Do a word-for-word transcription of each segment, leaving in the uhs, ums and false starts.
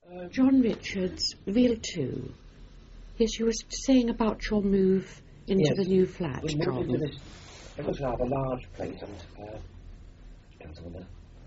Uh, John Richards, Real two. Yes, you were saying about your move into yes, the new flat, we moved John. into this, it was rather a large place, and uh, it was on the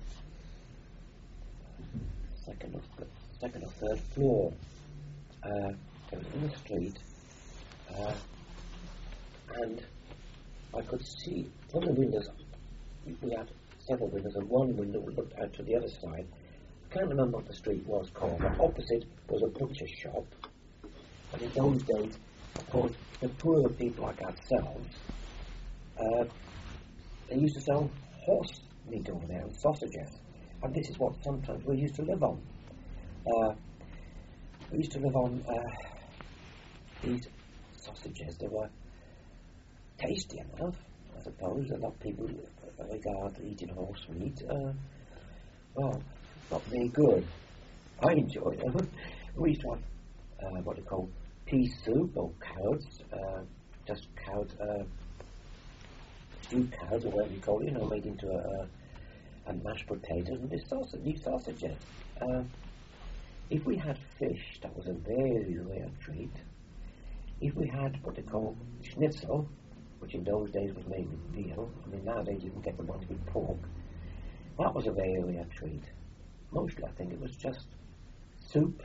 second or, th- second or third floor. Uh, it was in the street, uh, and I could see from the windows, we had several windows, and one window looked out to the other side. I can't remember what the street was called, but opposite was a butcher's shop. And in those days, of course, the poorer people like ourselves, uh, they used to sell horse meat over there and sausages. And this is what sometimes we used to live on. Uh, we used to live on uh, these sausages. They were tasty enough, I suppose. A lot of people regard eating horse meat. Uh, well, not very good. I enjoyed them. We used to have uh, what they call pea soup or curds, uh, just curd, uh, stewed curds or whatever you call it, you know, made into a, a, a mashed potatoes and these sausage, these sausages. Uh, if we had fish, that was a very rare treat. If we had what they call schnitzel, which in those days was made with veal, I mean nowadays you can get the ones with pork, that was a very rare treat. Mostly I think it was just soup.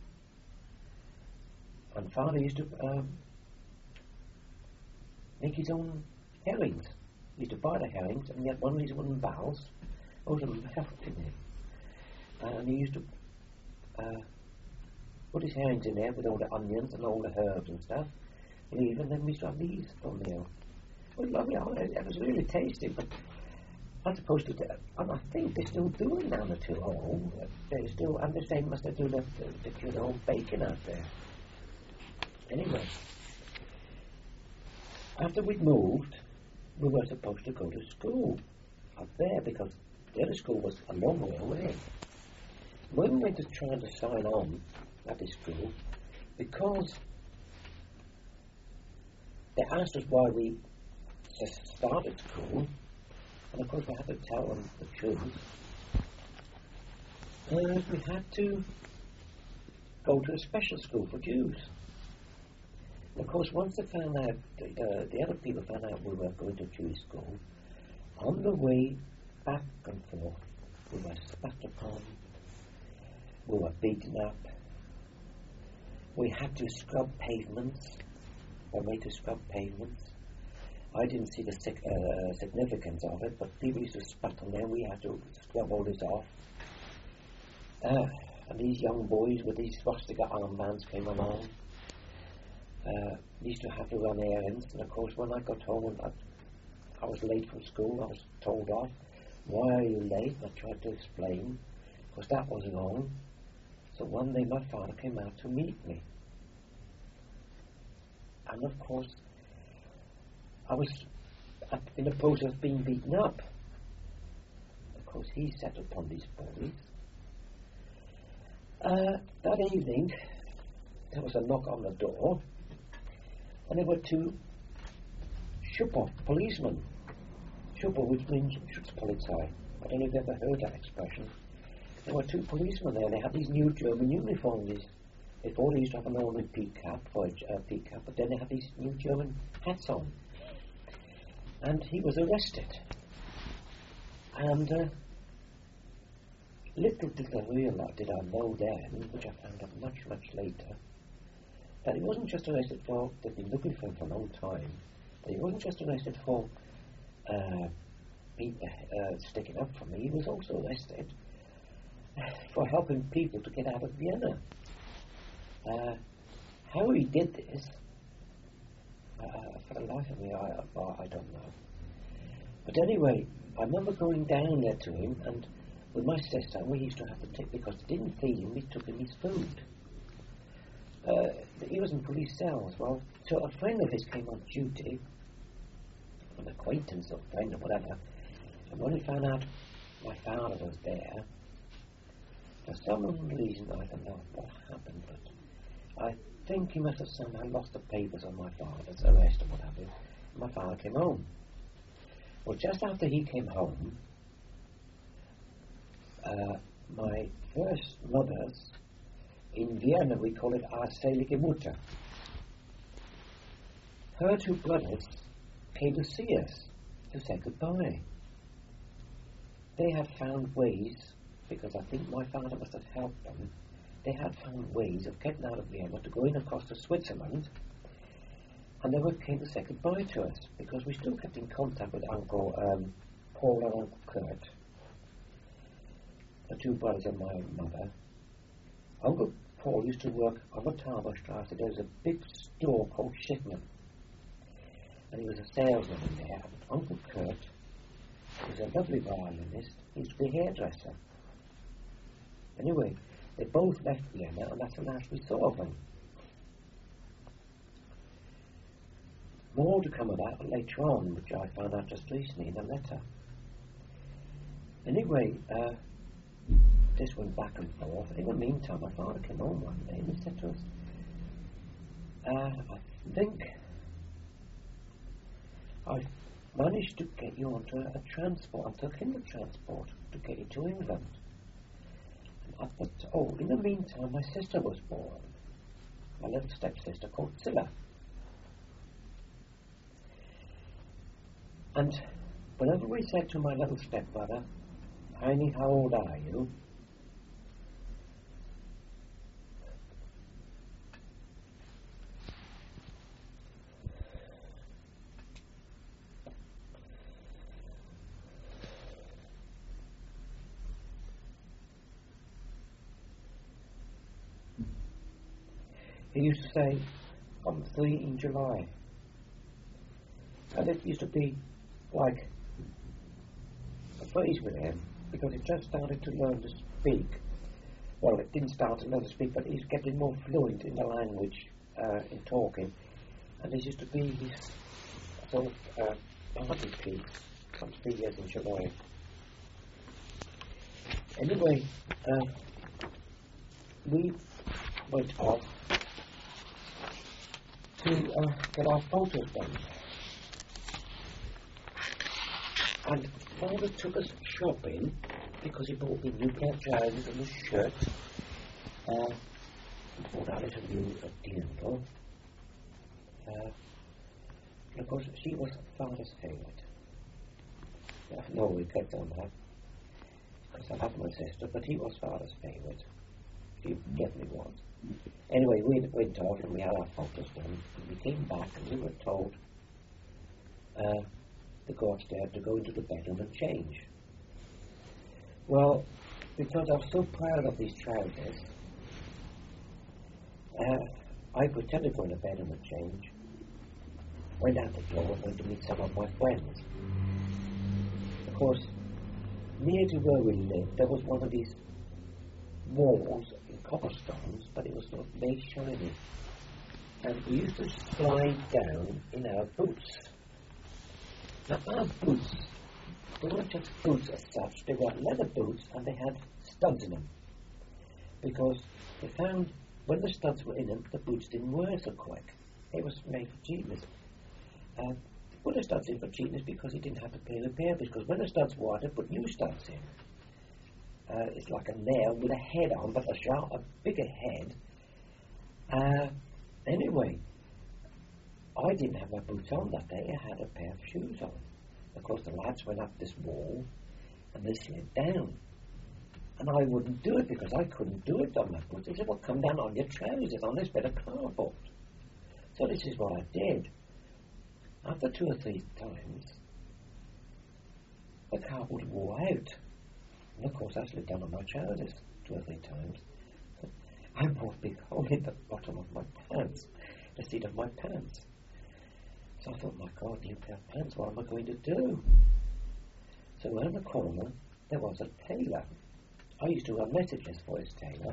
And Father used to um, make his own herrings. He used to buy the herrings, and he had one of these wooden barrels. Those were perfect in there. And he used to uh, put his herrings in there with all the onions and all the herbs and stuff, leave, and then we used to have these for meal. It was lovely. It was really tasty, but I suppose to, and I think they're still doing now the two home. They still, and the same must they do the, the, the, the old bacon out there. Anyway, after we'd moved, we were supposed to go to school up there because the other school was a long way away. When we went to try to sign on at this school, because they asked us why we just started school, and of course we had to tell them the truth, uh, we had to go to a special school for Jews. Of course, once they found out, uh, the other people found out we were going to Jewish school, on the way back and forth, we were spat upon, we were beaten up, we had to scrub pavements, or made to scrub pavements. I didn't see the sig- uh, significance of it, but people used to spat on there, we had to scrub all this off. Uh, and these young boys with these swastika armbands came along. Uh, used to have to run errands, and of course when I got home and I, I was late from school, I was told off. Why are you late? I tried to explain, because that was wrong. So one day my father came out to meet me, and of course I was in the process of being beaten up. Of course he set upon these boys. Uh, that evening there was a knock on the door, and there were two Schuppe policemen. Schuppe, which means Schutzpolizei. I don't know if you've ever heard that expression. There were two policemen there. They had these new German uniforms. Before they used to have an ordinary peak cap, or a uh, peak cap, but then they had these new German hats on. And he was arrested. And uh, little did I realize, did I know then, which I found out much, much later, that he wasn't just arrested for, they'd been looking for him for a long time, but he wasn't just arrested for uh, be, uh, sticking up for me, he was also arrested for helping people to get out of Vienna. Uh, how he did this, uh, for the life of me, I, I don't know. But anyway, I remember going down there to him, and with my sister, we used to have to take, because they didn't feed him, we took him his food. Uh, he was in police cells. Well, so a friend of his came on duty, an acquaintance or friend or whatever, and when he found out my father was there, for some reason, I don't know what happened, but I think he must have somehow lost the papers on my father's arrest or whatever. My father came home. Well, just after he came home, uh, my first mother's In Vienna we call it Our Selige Mutter. Her two brothers came to see us to say goodbye. They had found ways, because I think my father must have helped them, they had found ways of getting out of Vienna to go in across to Switzerland, and they were came to say goodbye to us, because we still kept in contact with Uncle um, Paul and Uncle Kurt, the two brothers of my mother. Uncle Paul used to work on the Tauberstrasse. There was a big store called Schiffman, and he was a salesman in there. And Uncle Kurt was a lovely violinist. He used to be a hairdresser. Anyway, they both left Vienna, and that's the last we saw of them. More to come of that later on, which I found out just recently in a letter. Anyway, uh, this went back and forth. In the meantime, my father came home one day and he said to us, uh, I think I've managed to get you onto a, a transport, onto a kinder transport to get you to England. And I thought, oh, in the meantime, my sister was born, my little stepsister called Zilla. And whenever we said to my little stepmother, Heini, how old are you? He used to say, I'm three in July. And it used to be like a phrase with him, because he just started to learn to speak. Well, it didn't start to learn to speak, but he's getting more fluent in the language, uh, in talking. And this used to be his sort of uh, party piece, some three years in July. Anyway, uh, we went off to uh, get our photos done. And Father took us shopping because he bought me new pair of trousers and a shirt. Uh, he bought Alice a new a dildo. Uh, and of course, she was Father's favourite. I have no regrets on that, because I love my sister, but he was Father's favourite. He definitely was. Anyway, we went off and we had our photos done, and we came back and we were told uh, to go upstairs to go into the bedroom and change. Well, because I was so proud of these trousers, uh, I pretended to go in the bedroom and change, went out the door and went to meet some of my friends. Of course, near to where we lived, there was one of these walls in cobblestones, but it was sort of made shiny. And we used to slide down in our boots. Now, our boots, they weren't just boots as such, they were leather boots and they had studs in them. Because they found when the studs were in them, the boots didn't wear so quick. They were made for cheapness. Uh, they put the studs in for cheapness because he didn't have to pay repair, because when the studs wore out, they put new studs in. Uh, it's like a nail with a head on, but a sharp, a bigger head. Uh, anyway, I didn't have my boots on that day. I had a pair of shoes on. Of course, the lads went up this wall, and they slid down. And I wouldn't do it because I couldn't do it on my boots. They said, well, come down on your trousers on this bit of cardboard. So this is what I did. After two or three times, the cardboard wore out. And of course, I slid down on my trousers two or three times. I brought a big hole in the bottom of my pants, the seat of my pants. So I thought, my God, new pair of pants, what am I going to do? So around the corner, there was a tailor. I used to run messages for his tailor.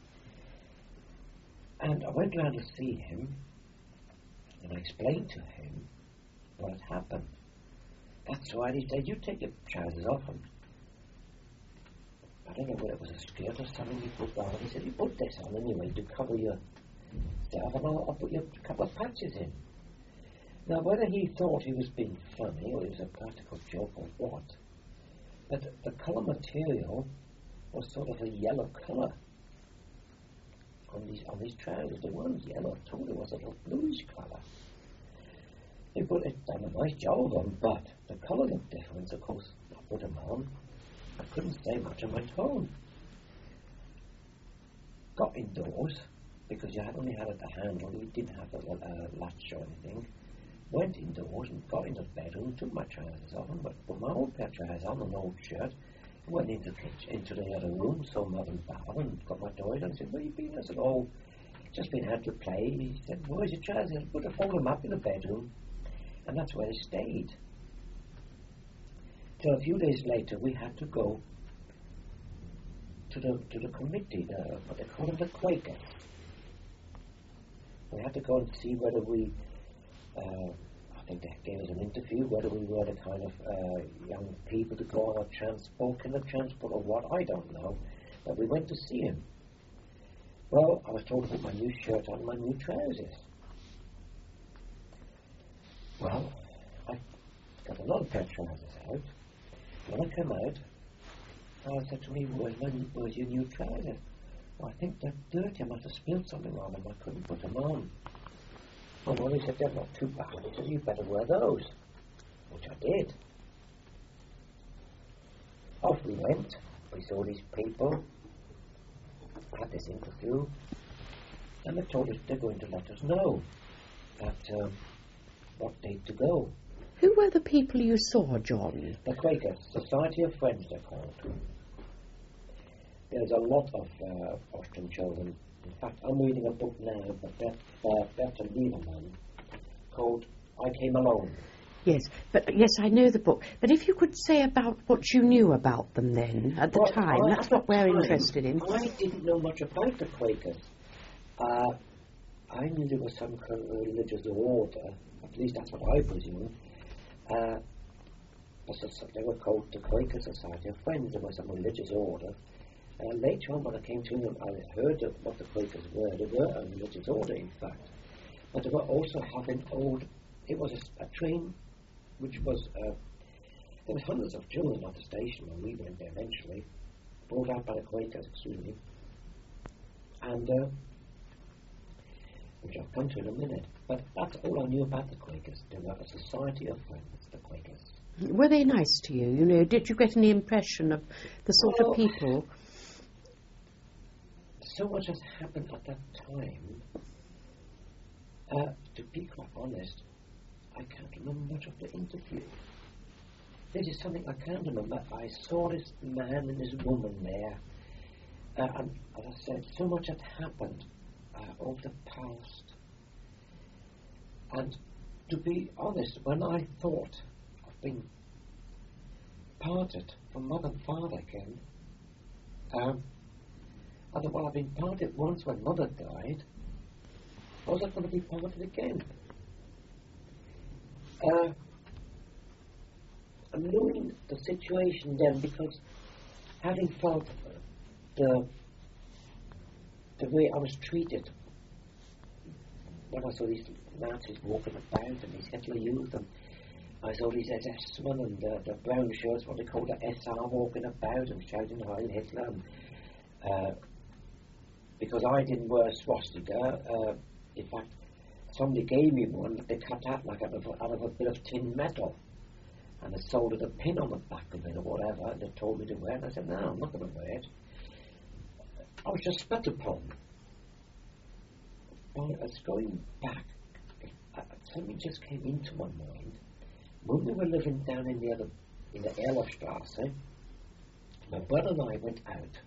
And I went round to see him, and I explained to him what had happened. That's right, he said, you take your trousers off, and I don't know whether it was a skirt or something you put on. He said, you put this on anyway to cover your stuff, and I'll, I'll put you a couple of patches in. Now, whether he thought he was being funny or it was a practical joke or what, but the colour material was sort of a yellow colour. on these on these trousers. The one's yellow. I told it was a little bluish colour. They put it done a nice job on, but the colour looked different. Of course, I put them on. I couldn't say much on my phone. Got indoors, because you had only had it the handle, you didn't have a uh, latch or anything. Went indoors and got into the bedroom, took my trousers off and put my old pair of trousers on, an old shirt, went into the kitchen, into the other room, saw Mother and Bow and got my toys and said, where you been? I said, oh, just been out to play. He said, where's your trousers? I put a fold them up in the bedroom, and that's where they stayed. So a few days later, we had to go to the to the committee, the, what they call them, the Quakers. We had to go and see whether we, uh, I think they gave us an interview, whether we were the kind of uh, young people to go on a transport, kind of transport or what, I don't know. But we went to see him. Well, I was told to put my new shirt on, my new trousers. Well, I got another pair of trousers out. When I came out, I said to me, where's, my, where's your new trousers? Well, I think they're dirty. I must have spilled something on them. I couldn't put them on. Oh, well, he said, they're not too bad. He said, you better wear those. Which I did. Off we went. We saw these people. Had this interview. And they told us they're going to let us know that um, what date to go. Who were the people you saw, John? The Quakers, Society of Friends, they're called. There's a lot of uh, Austrian children. In fact, I'm reading a book now by Bert, uh, Bertolt Lieberman called I Came Alone. Yes, but yes, I know the book. But if you could say about what you knew about them then, at the well, time, I, that's at what the we're time, interested in. I didn't know much about the Quakers. Uh, I knew there was some kind of religious order, at least that's what I presume. Uh, they were called the Quaker Society of Friends. There was some religious order. Uh, later on, when I came to them, I heard of what the Quakers were. They were a religious order, in fact. But they were also having old... It was a, a train which was... Uh, there was hundreds of children at the station when we went there eventually, brought out by the Quakers, excuse me. And... Uh, which I'll come to in a minute. But that's all I knew about the Quakers. They were a society of friends, the Quakers. Were they nice to you? You know, did you get any impression of the sort well, of people? So much has happened at that time. Uh, to be quite honest, I can't remember much of the interview. This is something I can't remember. I saw this man and this woman there. Uh, and as I said, so much had happened uh, over the past. And to be honest, when I thought of being parted from mother and father again, um, I thought, well, I've been parted once when mother died. Was I going to be parted again? Uh, I'm knowing the situation then, because having felt the the way I was treated when I saw these Nazis walking about and these Hitler Youth, and I saw these S S men and uh, the brown shirts, what they call the S R, walking about and shouting Heil Hitler. And, uh, because I didn't wear a swastika, uh, in fact, somebody gave me one that they cut out like out of, out of a bit of tin metal, and they soldered a pin on the back of it or whatever, and they told me to wear it, and I said, no, I'm not going to wear it. I was just spat upon. But I was going back, uh, something just came into my mind. When we were living down in the other, in the Erlerstrasse, my brother and I went out.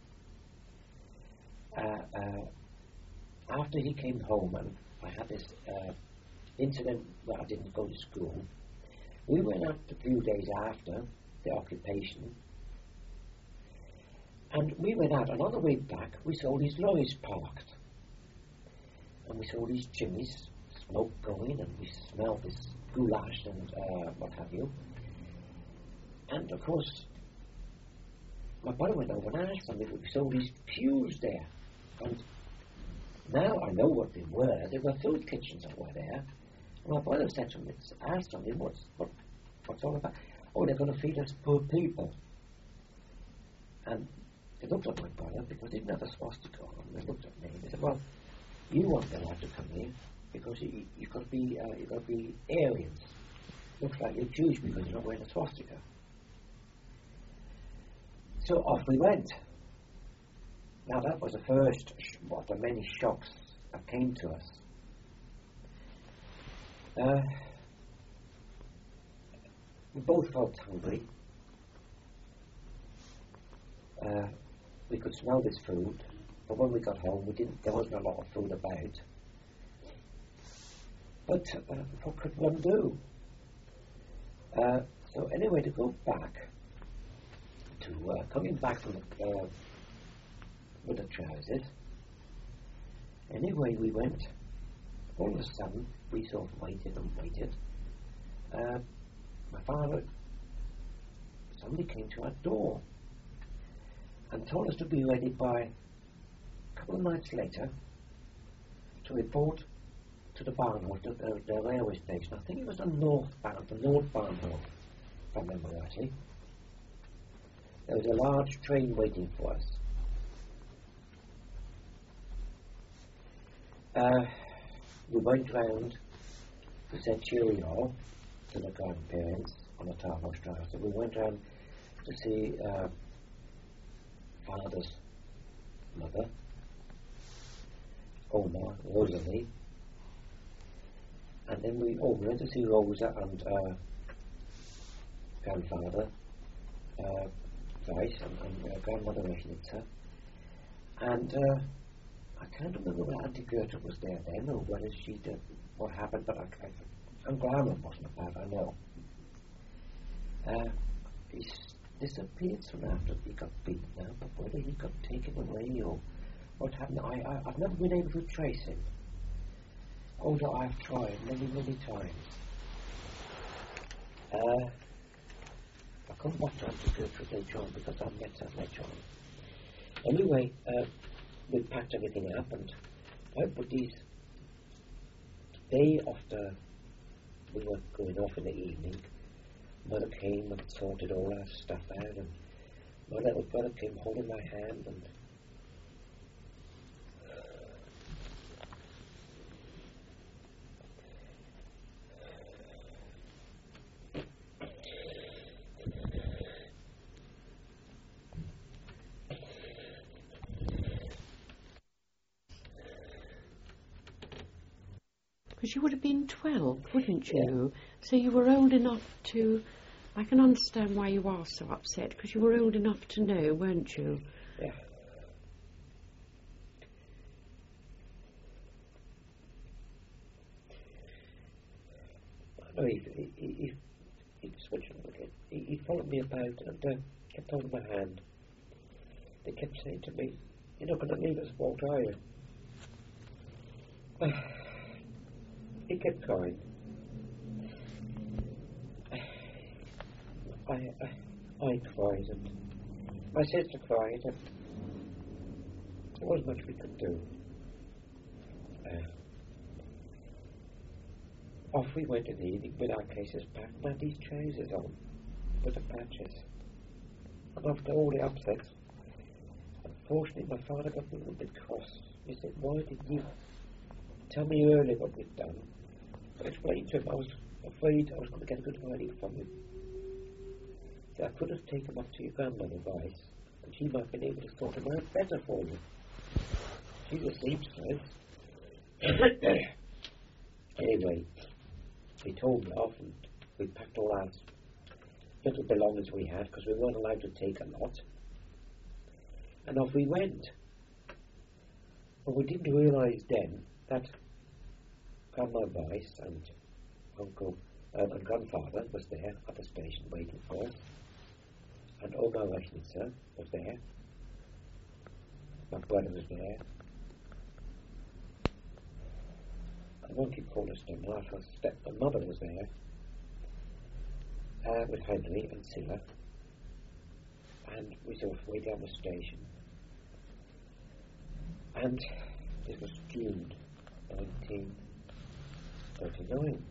Uh, uh, after he came home and I had this uh, incident where I didn't go to school, we went out a few days after the occupation, and we went out, and on the way back we saw these lorries parked, and we saw these chimneys, smoke going, and we smelled this goulash and uh, what have you. And of course, my brother went over and asked them if we saw these pews there. And now I know what they were. They were food kitchens that were there. And my brother said to me, asked them, what's, what, what's all about? Oh, they're going to feed us poor people. And they looked at my brother because they didn't have a swastika on. They looked at me and they said, well, you won't be allowed to come here because you, you've got to be, uh, you've got to be Aryans. Looks like you're Jewish because you're not wearing a swastika. So off we went. Now that was the first of the many shocks that came to us. Uh, we both felt hungry. Uh, we could smell this food, but when we got home, we didn't. There wasn't a lot of food about. But uh, what could one do? Uh, so anyway, to go back to uh, coming back from the, uh, with the trousers. Anyway, we went. All of a sudden, we sort of waited and waited. Uh, my father, somebody came to our door and told us to be ready by a couple of nights later to report to the Bahnhof, the, the, the railway station. I think it was the northbound, the North Bahnhof, if I remember rightly. There was a large train waiting for us. Uh, we went round to say cheerio to the grandparents on the Tarnowstrasse. We went round to see uh, father's mother, Oma, Rosalie, and then we, oh, we went to see Rosa and uh, grandfather, uh, Weiss, and, and uh, grandmother Rechnitzer, and uh, I can't remember whether Auntie Gertrude was there then, or whether she did what happened, but I, I, and Grandma wasn't about, I know. Uh, he disappeared soon after he got beaten now, but whether he got taken away or what happened, I, I, I've never been able to trace him. Although I've tried many, many times. Uh, I couldn't watch Auntie Gertrude later on because I met her later on. Anyway, uh, we packed everything up and I put these. The day after we were going off in the evening, Mother came and sorted all our stuff out, and my little brother came holding my hand and because you would have been twelve, wouldn't you? Yeah. So you were old enough to... I can understand why you are so upset, because you were old enough to know, weren't you? Yeah. I know he, he, he, he, he switched on again. He, he followed me about and uh, kept holding my hand. They kept saying to me, "You're not going to leave us, Walt, are you?" He kept crying. I, I, I cried and my sister cried and there wasn't much we could do. Uh, off we went in the evening with our cases packed and had these trousers on with the patches. And after all the upsets, unfortunately my father got a little bit cross. He said, "Why didn't you tell me earlier what we'd done?" I explained to him I was afraid I was going to get a good hiding from him. I could have taken him up to your grandmother, Weiss, and she might have been able to sort him out better for you. She's a seamstress. Anyway, he told me off and we packed all our little belongings we had because we weren't allowed to take a lot. And off we went. But we didn't realise then that Grandma Weiss and Uncle um, and Grandfather was there at the station waiting for us. And Oma Rechnitzer was there. My brother was there. I won't keep calling his name. My step, my mother was there. Uh, with Henry and Silla. And we sort of way down the station. And it was June nineteen thirty-nine.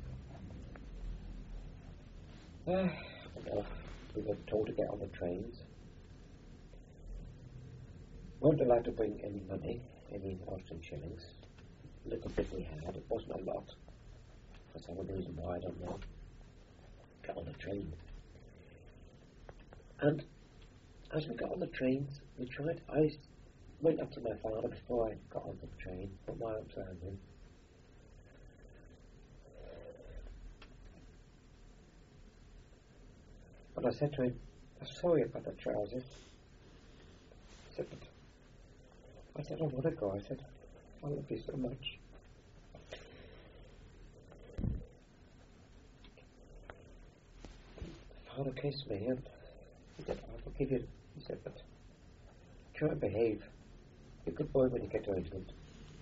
Uh, and off we were told to get on the trains. weren't allowed to bring any money, any Austrian shillings. The little bit we had, it wasn't a lot. For some reason why, I don't know. Got on the train. And as we got on the train, we tried, I went up to my father before I got on the train, put my arms around him. And I said to him, I'm sorry about the trousers. I said, but I said, I want to go. I said, I love you so much. Father kissed me and he said, I will give you. He said, but try and behave. Be a good boy when you get to England.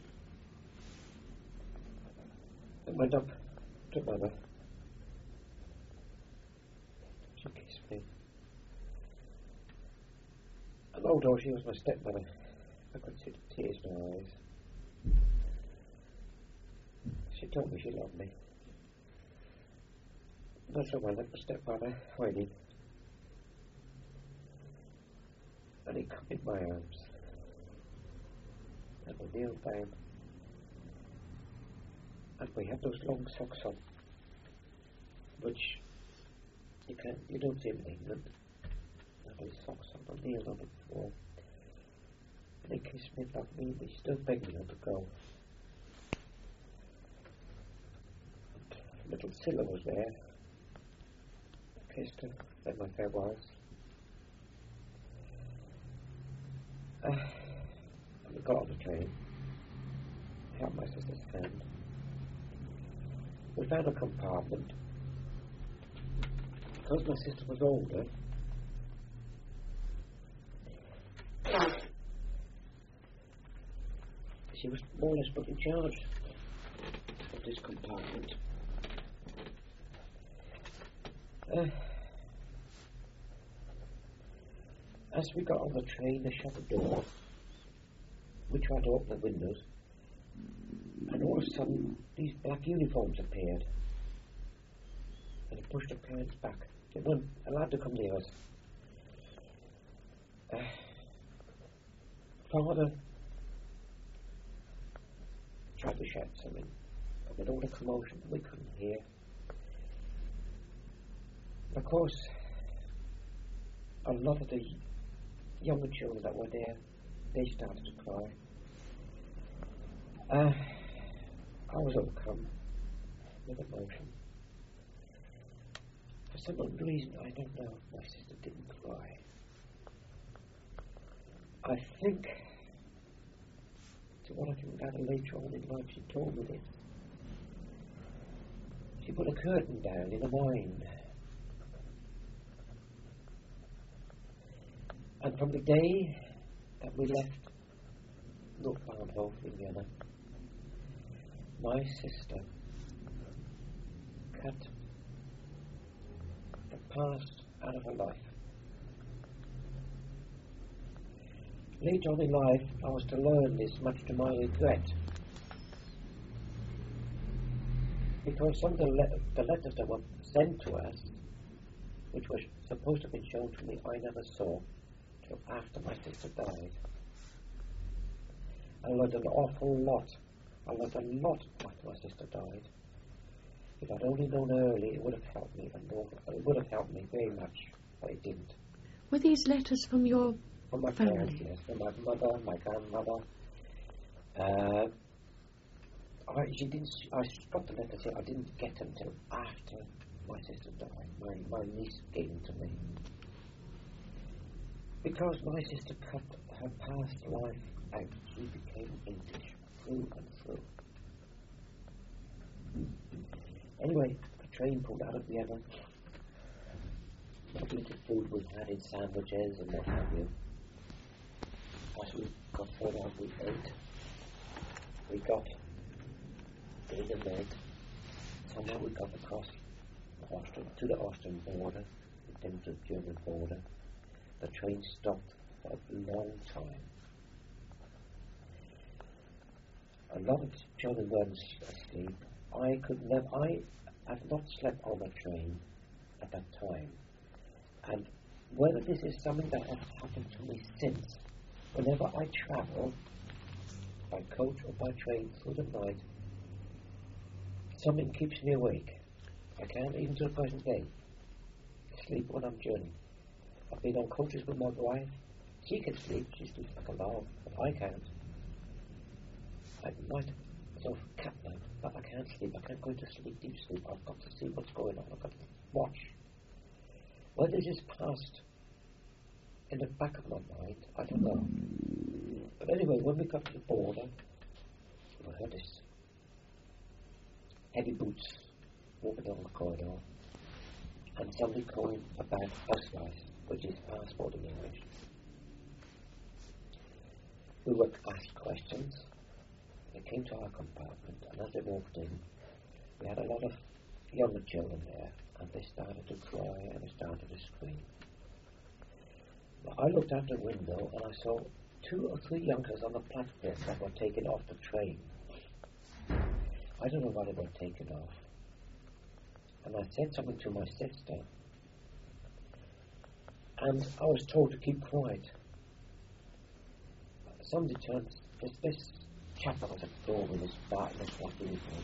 I went up to Mother. She kissed me. And although she was my stepmother, I could see the tears in her eyes. She told me she loved me. And so I let my stepmother hide him. And he caught in my arms. And we kneeled down. And we had those long socks on, which you can't, you don't see them in England. I had those socks on, I kneeled on the floor. And he kissed me, loved me, and he still begged me not to go. And little Scylla was there. I kissed her, said my farewells. Uh, and we got on the train. I held my sister's hand. We found a compartment. Because my sister was older, she was more or less put in charge of this compartment. Uh, as we got on the train, they shut the door. We tried to open the windows, and all of a sudden, these black uniforms appeared. And they pushed the parents back. They weren't allowed to come near us. Uh, Father tried to shout something, but with all the commotion, we couldn't hear. Of course, a lot of the younger children that were there, they started to cry. Uh, I was overcome with emotion. For some odd reason, I don't know, my sister didn't cry. I think, to what I can gather later on in life, she told me this. She put a curtain down in a mine. And from the day that we left Nordbahnhof in Vienna, my sister cut the past out of her life. Later on in life, I was to learn this, much to my regret, because some of the, le- the letters that were sent to us, which were supposed to have been shown to me, I never saw till after my sister died. I learned an awful lot. I learned a lot after my sister died. If I'd only known early, it would have helped me, and it would have helped me very much, but it didn't. Were these letters from your From my family? parents, yes, from my mother, my grandmother. Uh, I, she didn't. I got the letters here. I didn't get them till after my sister died. My my niece gave them to me. Because my sister cut her past life out, she became English through and through. Anyway, the train pulled out of Vienna. What little food we had in sandwiches and what have you. As we got further on, we ate. We got in the bed. Somehow we got across Austria, to the Austrian border, then to the German border. The train stopped for a long time. A lot of children weren't asleep. I could never, I have not slept on a train at that time. And whether this is something that has happened to me since, whenever I travel, by coach or by train through the night, something keeps me awake. I can't, even to the present day, sleep when I'm journeying. I've been on coaches with my wife. She can sleep, she sleeps like a log, but I can't. I might sort of cat nap, but I can't sleep. I can't go into sleep, deep sleep. I've got to see what's going on. I've got to watch. Whether it is past in the back of my mind, I don't know. But anyway, when we got to the border, we heard this heavy boots walking down the corridor, and somebody calling about Ausweis, which is passport in English. We were asked questions. They came to our compartment, and as they walked in, we had a lot of younger children there, and they started to cry and they started to scream. Well, I looked out the window and I saw two or three youngsters on the platform that were taken off the train. I don't know why they were taken off. And I said something to my sister, and I was told to keep quiet. Somebody turned, this, this chap that was at the door with his bat and his black uniform.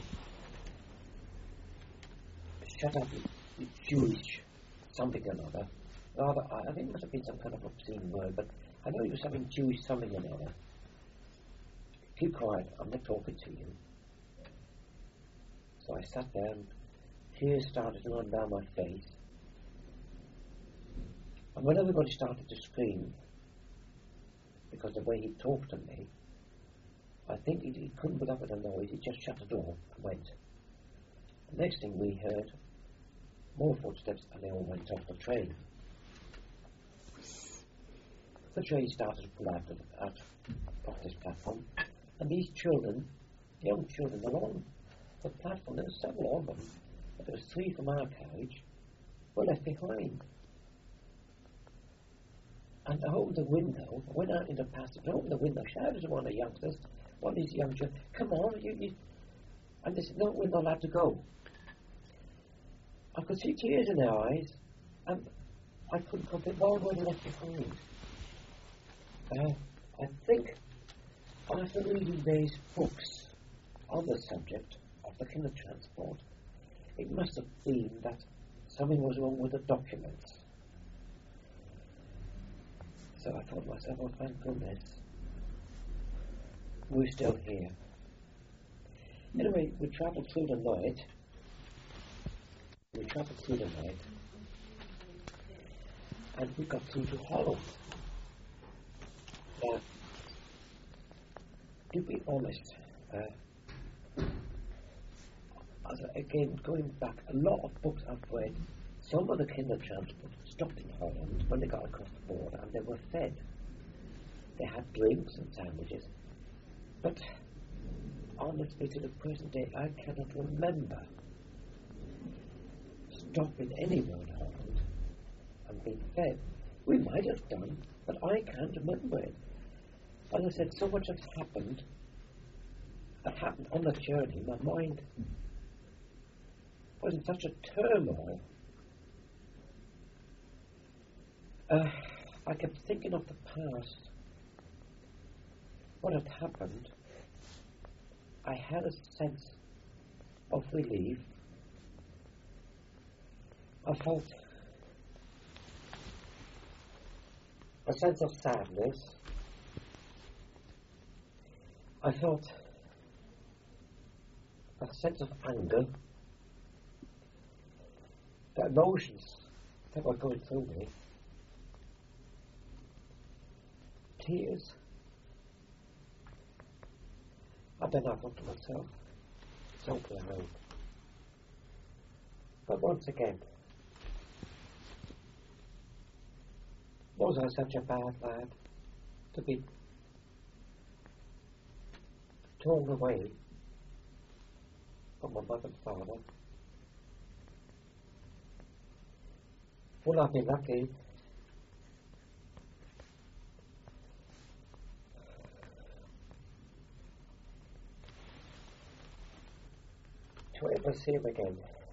Shut up, you, you Jewish something or another. Rather, I, I think it must have been some kind of obscene word, but I know it was something Jewish something or another. Keep quiet, I'm not talking to you. So I sat there and tears started to run down my face. And when everybody started to scream, because the way he talked to me, I think he, he couldn't put up with the noise, he just shut the door and went. The next thing we heard, more footsteps, and they all went off the train. The train started to pull out of, out of this platform, and these children, young children, were on the platform. There were several of them, but there was three from our carriage, were left behind. And I opened the window, I went out in the passage, I opened the window, shouted to one of the youngsters, one of these young children, come on, you, you. And they said, no, we're not allowed to go. I could see tears in their eyes, and I couldn't comprehend why were they left behind. Uh, I think after reading these books on the subject of the kinder transport, it must have been that something was wrong with the documents. So I thought to myself, oh, thank goodness, we're still here. Anyway, we travelled through the night. We travelled through the night, and we got through to Holland. Now, to be honest, uh, as I, again, going back, a lot of books I've read, some of the kinder transport stopped in Holland when they got across the border, and they were fed. They had drinks and sandwiches, but honestly, to the present day, I cannot remember stopping anywhere in Holland and being fed. We might have done, but I can't remember it. As I said, so much has happened, that happened on the journey. My mind was in such a turmoil. Uh, I kept thinking of the past, what had happened. I had a sense of relief. I felt a sense of sadness. I felt a sense of anger. The emotions that were going through me. Tears. And then I thought to myself, it's okay, I hope. But once again, was I such a bad lad to be torn away from my mother and father? Will I be lucky to ever see him again?